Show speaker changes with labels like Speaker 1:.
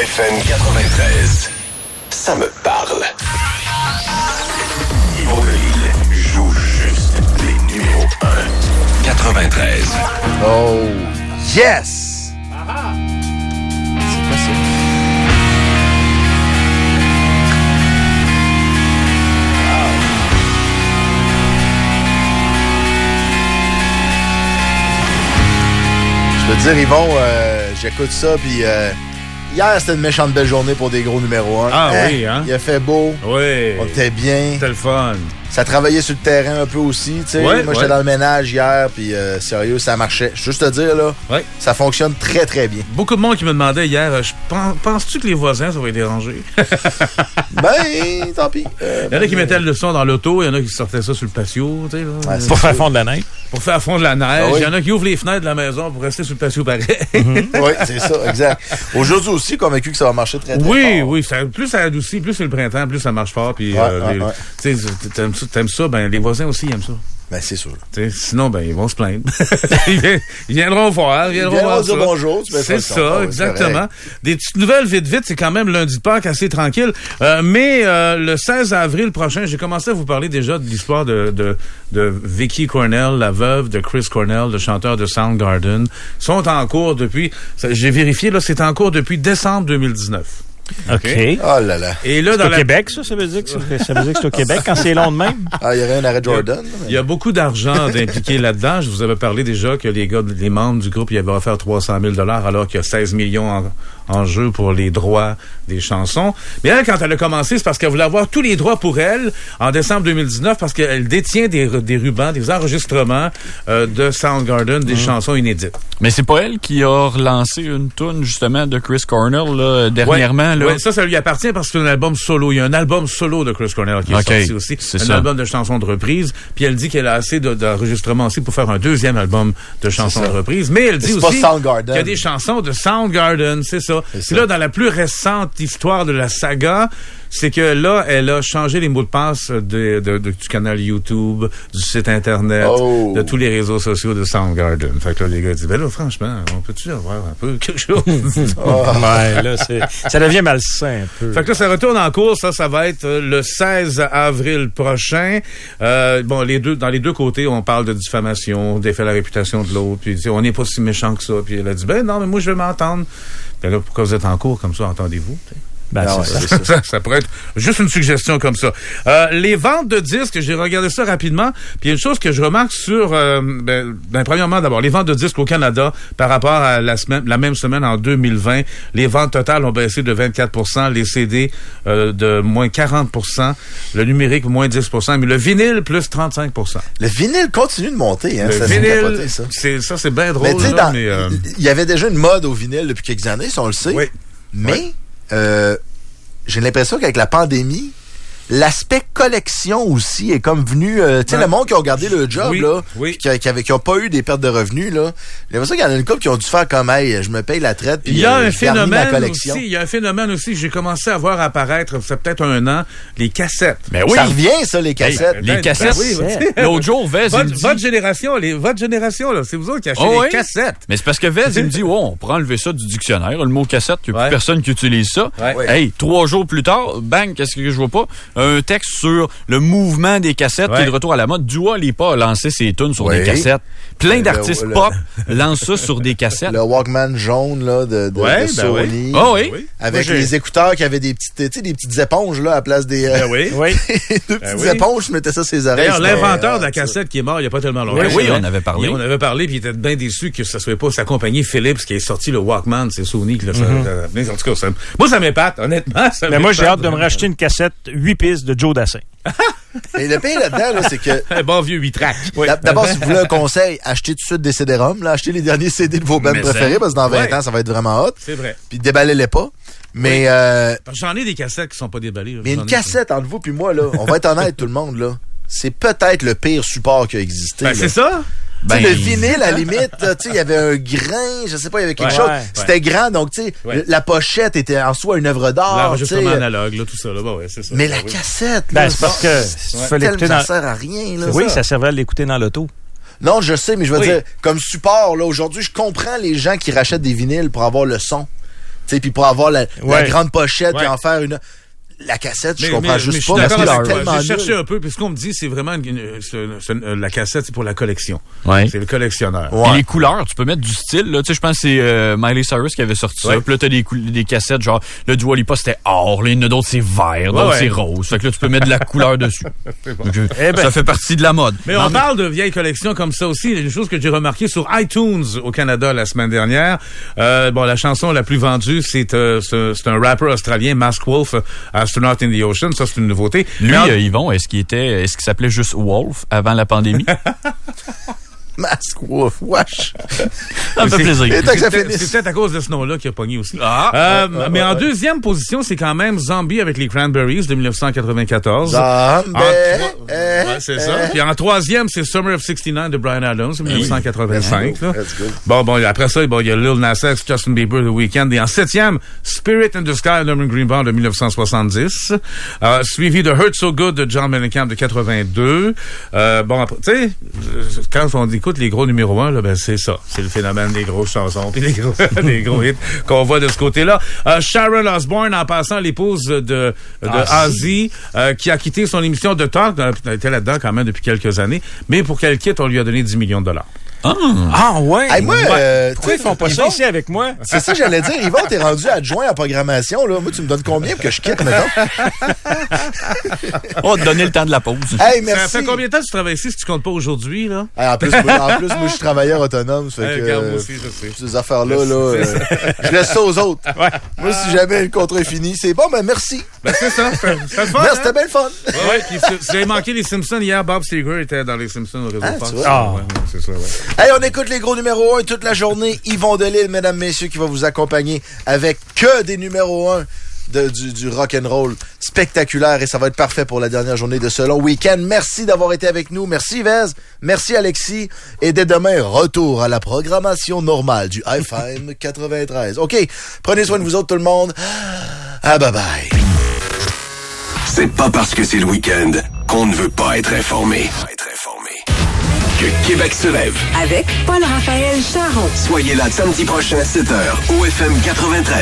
Speaker 1: FM 93. Ça me parle. Yvon Delisle joue juste les numéros 1. 93.
Speaker 2: Oh, yes! C'est quoi ça? Je veux dire, Yvon, j'écoute ça, puis hier, c'était une méchante belle journée pour des gros numéros 1.
Speaker 3: Ah oui, hein?
Speaker 2: Il a fait beau.
Speaker 3: Oui.
Speaker 2: On était bien.
Speaker 3: C'était le fun.
Speaker 2: Ça travaillait sur le terrain un peu aussi, tu sais.
Speaker 3: Ouais,
Speaker 2: moi, j'étais dans le ménage hier, puis sérieux, ça marchait. Juste te dire, là, ça fonctionne très, très bien.
Speaker 3: Beaucoup de monde qui me demandait hier, penses-tu que les voisins, ça va les déranger?
Speaker 2: Ben, tant pis.
Speaker 3: Il y en a qui mettaient le son dans l'auto, il y en a qui sortaient ça sur le patio, tu sais.
Speaker 2: Ouais,
Speaker 4: pour faire fondre la neige.
Speaker 3: Pour faire fondre la neige.
Speaker 2: Ah oui.
Speaker 3: Il y en a qui ouvrent les fenêtres de la maison pour rester sur le patio pareil.
Speaker 2: Oui, c'est ça, exact. Aujourd'hui aussi, convaincu que ça va marcher très, très fort.
Speaker 3: Oui, plus ça adoucit, plus c'est le printemps, plus ça marche fort. Puis, tu sais, t'aimes ça, ben les voisins aussi aiment ça.
Speaker 2: Ben, c'est sûr.
Speaker 3: Sinon, ben, ils vont se plaindre. Ils viendront voir. Ils viendront voir
Speaker 2: dire
Speaker 3: ça.
Speaker 2: bonjour.
Speaker 3: C'est ça, exactement. Des petites nouvelles vite. C'est quand même lundi de Pâques assez tranquille. Mais le 16 avril prochain, j'ai commencé à vous parler déjà de l'histoire de Vicky Cornell, la veuve de Chris Cornell, le chanteur de Soundgarden. Sont en cours depuis, j'ai vérifié, là, c'est en cours depuis décembre 2019.
Speaker 4: OK.
Speaker 2: Oh là là.
Speaker 3: Et là,
Speaker 4: c'est au Québec, ça veut dire que c'est au Québec quand c'est long de même?
Speaker 2: Ah, il y aurait un arrêt Jordan.
Speaker 3: Il y a beaucoup d'argent impliqué là-dedans. Je vous avais parlé déjà que les membres du groupe, ils avaient offert 300 000 alors qu'il y a 16 millions en jeu pour les droits des chansons. Mais elle, quand elle a commencé, c'est parce qu'elle voulait avoir tous les droits pour elle en décembre 2019 parce qu'elle détient des rubans, des enregistrements de Soundgarden, des chansons inédites.
Speaker 5: Mais c'est pas elle qui a relancé une toune justement de Chris Cornell là, dernièrement.
Speaker 3: Oui, ça lui appartient parce que c'est un album solo. Il y a un album solo de Chris Cornell qui est sorti aussi. C'est un album de chansons de reprise. Puis elle dit qu'elle a assez d'enregistrements aussi pour faire un deuxième album de chansons de reprise. Mais elle dit aussi qu'il y a des chansons de Soundgarden, c'est ça. Puis là, dans la plus récente histoire de la saga, c'est que là, elle a changé les mots de passe du canal YouTube, du site Internet, de tous les réseaux sociaux de Soundgarden. Fait que là, les gars disent, ben là, franchement, on peut-tu avoir un peu quelque chose?
Speaker 4: Ouais, là, ça devient malsain un peu.
Speaker 3: Fait que là, ça retourne en cours. Ça va être le 16 avril prochain. Bon, dans les deux côtés, on parle de diffamation, défait la réputation de l'autre, puis on n'est pas si méchant que ça. Puis elle a dit, ben non, mais moi, je vais m'entendre. Ben là, pourquoi vous êtes en cours comme ça, entendez-vous? T'sais?
Speaker 4: Ben,
Speaker 3: ça pourrait être juste une suggestion comme ça. Les ventes de disques, j'ai regardé ça rapidement, puis il y a une chose que je remarque sur premièrement d'abord, les ventes de disques au Canada par rapport à la même semaine en 2020, les ventes totales ont baissé de 24%, les CD de moins 40%, le numérique moins 10%, mais le vinyle plus 35%.
Speaker 2: Le vinyle continue de monter, hein.
Speaker 3: Le vinyle, c'est bien drôle.
Speaker 2: Mais il y avait déjà une mode au vinyle depuis quelques années, si on le sait.
Speaker 3: Oui.
Speaker 2: Mais j'ai l'impression qu'avec la pandémie, l'aspect collection aussi est comme venu... tu sais, le monde qui ont gardé le job, là, qui ont pas eu des pertes de revenus, là, j'ai l'impression qu'il y en a une couple qui ont dû faire comme, hey, je me paye la traite, puis
Speaker 3: il y a un
Speaker 2: je garde ma collection.
Speaker 3: aussi. Il y a un phénomène aussi que j'ai commencé à voir apparaître, ça peut-être un an, les cassettes.
Speaker 5: Mais oui.
Speaker 2: Ça revient, ça, les cassettes.
Speaker 5: Les cassettes, l'autre jour, Vez, il me dit...
Speaker 3: Votre génération, là, c'est vous autres qui achetez les cassettes.
Speaker 5: Mais c'est parce que Vez, il me dit, on pourrait enlever ça du dictionnaire, le mot cassette, il n'y a plus personne qui utilise ça. Hey, 3 jours plus tard, bang, qu'est-ce que je vois pas? Un texte sur le mouvement des cassettes et le retour à la mode. Dua Lipa a lancé ses tunes sur des cassettes. Plein d'artistes pop lancent ça sur des cassettes.
Speaker 2: Le Walkman jaune là, de Sony. Avec les écouteurs qui avaient des petites éponges là, à la place des... deux petites éponges, je mettais ça sur les oreilles.
Speaker 3: D'ailleurs, l'inventeur de la cassette qui est mort il n'y a pas tellement longtemps.
Speaker 5: Oui, on avait parlé.
Speaker 3: On avait parlé, puis il était bien déçu que ça ne soit pas sa compagnie Philips qui ait sorti le Walkman. C'est Sony qui l'a en tout cas, moi, ça m'épate, honnêtement.
Speaker 4: Mais moi, j'ai hâte de me racheter une cassette 8 pistes de Joe Dassin.
Speaker 2: Et le pire là-dedans, là, c'est que...
Speaker 3: Un bon vieux 8 tracks.
Speaker 2: D'abord, si vous voulez un conseil, achetez tout de suite des CD-ROM, là, achetez les derniers CD de vos bands préférés, parce que dans 20 ans, ça va être vraiment hot.
Speaker 3: C'est vrai.
Speaker 2: Puis déballez-les pas. Mais
Speaker 3: j'en ai des cassettes qui sont pas déballées. Là.
Speaker 2: Mais une cassette entre vous puis moi, là, on va être honnête, tout le monde, là, c'est peut-être le pire support qui a existé.
Speaker 3: Ben, c'est ça.
Speaker 2: Le vinyle, à la limite, il y avait un grain, je sais pas, il y avait quelque chose. C'était grand, donc, tu sais, la pochette était en soi une œuvre d'art.
Speaker 3: L'enregistrement analogue, là, tout ça, là, c'est ça.
Speaker 2: Mais la cassette, là,
Speaker 4: c'est parce que
Speaker 2: ça sert à rien, là.
Speaker 4: Oui, ça servait à l'écouter dans l'auto.
Speaker 2: Non, je sais, mais je veux dire, comme support, là, aujourd'hui, je comprends les gens qui rachètent des vinyles pour avoir le son. sais, puis pour avoir la grande pochette puis en faire une... La cassette, je comprends juste pas.
Speaker 3: J'ai cherché un peu, puis ce qu'on me dit, c'est vraiment la cassette, c'est pour la collection.
Speaker 5: Ouais.
Speaker 3: C'est le collectionneur.
Speaker 5: Ouais. Et les couleurs, tu peux mettre du style. Là, tu sais, je pense que c'est Miley Cyrus qui avait sorti ça. Puis là, t'as des cassettes, genre, le Dua Lipa, c'était or. Là, il y en a d'autres, c'est vert. D'autres, c'est rose. Fait que là, tu peux mettre de la couleur dessus. Donc, ça fait partie de la mode.
Speaker 3: Mais on parle de vieilles collections comme ça aussi. Il y a une chose que j'ai remarqué sur iTunes au Canada la semaine dernière. La chanson la plus vendue, c'est un rappeur australien, Mask Wolf, Astronaut in the Ocean, ça c'est une nouveauté.
Speaker 5: Lui, Yvon, est-ce qu'il s'appelait juste Wolf avant la pandémie?
Speaker 2: Mask Wolf, wesh.
Speaker 5: Ça me fait plaisir.
Speaker 3: C'est peut-être à cause de ce nom-là qu'il a pogné aussi. Mais en deuxième position, c'est quand même Zombie avec les Cranberries de 1994.
Speaker 2: Zombie.
Speaker 3: C'est ça. Puis en troisième, c'est Summer of 69 de Bryan Adams de 1985. Bon, après ça, il y a Lil Nas X, Justin Bieber, The Weeknd. Et en septième, Spirit in the Sky de Norman Greenbaum de 1970. Suivi de Hurt So Good de John Mellencamp de 82. Tu sais, quand on écoute les gros numéros 1, là, ben c'est ça. C'est le phénomène des grosses chansons puis des gros hits qu'on voit de ce côté-là. Sharon Osbourne, en passant, l'épouse de Ozzy, qui a quitté son émission de talk, elle était là-dedans quand même depuis quelques années, mais pour qu'elle quitte, on lui a donné $10 millions.
Speaker 4: Ouais.
Speaker 2: Hey, moi,
Speaker 4: pourquoi ils font pas ça ici avec moi?
Speaker 2: C'est ça que j'allais dire. Yvon, t'es rendu adjoint à programmation, là. Moi, tu me donnes combien pour que je quitte, mettons?
Speaker 5: On va te donner le temps de la pause.
Speaker 2: Hey, merci.
Speaker 3: Ça fait combien de temps que tu travailles ici si tu comptes pas aujourd'hui, là?
Speaker 2: Hey, en plus, moi, je suis travailleur autonome. Ça fait que,
Speaker 3: moi aussi, je sais.
Speaker 2: Ces affaires-là, je laisse ça aux autres.
Speaker 3: Ouais.
Speaker 2: Moi, si jamais le contrat est fini, c'est bon, ben merci.
Speaker 3: Ben, c'est ça. C'était le fun.
Speaker 2: Merci, c'était bien le fun.
Speaker 3: Ouais, puis si vous avez manqué les Simpsons hier, Bob Seger était dans les Simpsons au réseau Fox. C'est ça,
Speaker 2: Hey, on écoute les gros numéros 1 toute la journée. Yvon Delisle, mesdames, messieurs, qui va vous accompagner avec que des numéros 1 du rock'n'roll spectaculaire, et ça va être parfait pour la dernière journée de ce long week-end. Merci d'avoir été avec nous. Merci Vez. Merci Alexis. Et dès demain, retour à la programmation normale du FM 93. OK, prenez soin de vous autres tout le monde. Bye bye.
Speaker 1: C'est pas parce que c'est le week-end qu'on ne veut pas être informé. Que Québec se lève.
Speaker 6: Avec Paul-Raphaël Charon.
Speaker 1: Soyez là samedi prochain à 7h au FM 93.